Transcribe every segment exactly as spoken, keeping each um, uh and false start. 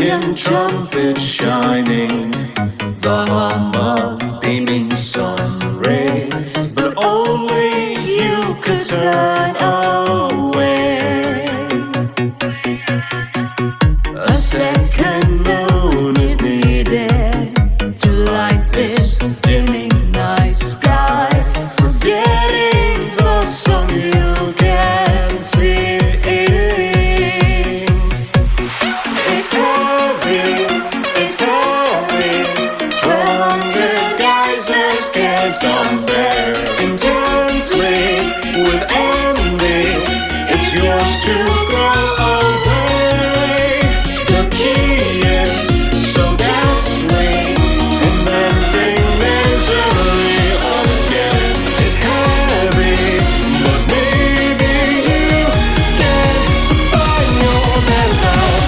tin trumpet shining, the hum of beaming sun rays, but only you could turn away. A second moon is needed to light this dimming night sky, forgetting the sun you can see. It's heavy, it's heavy, twelve hundred geysers can't compare. Intensely, with envy, it's yours to throw away. The key is so ghastly, and then think misery again. It's heavy, but maybe you can find your man's out.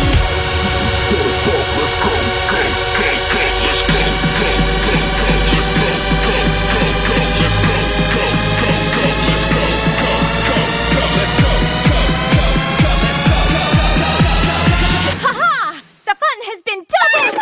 Ha-ha! The fun has been double!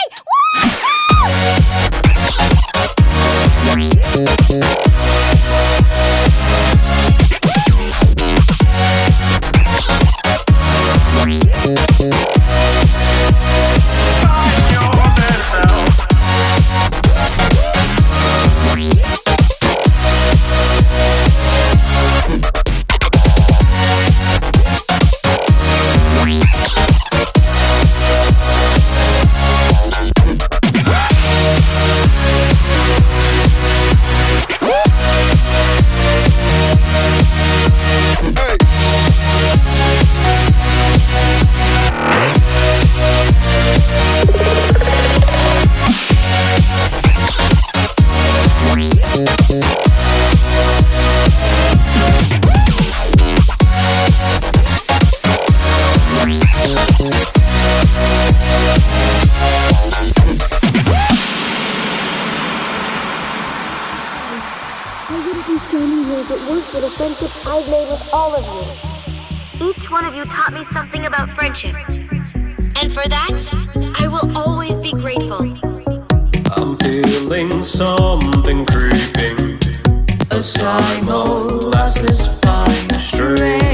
I wouldn't be standing here if it weren't for the friendship I've made with all of you. Each one of you taught me something about friendship. And for that, I will always be grateful. I'm feeling something creeping, a sign molasses fine string.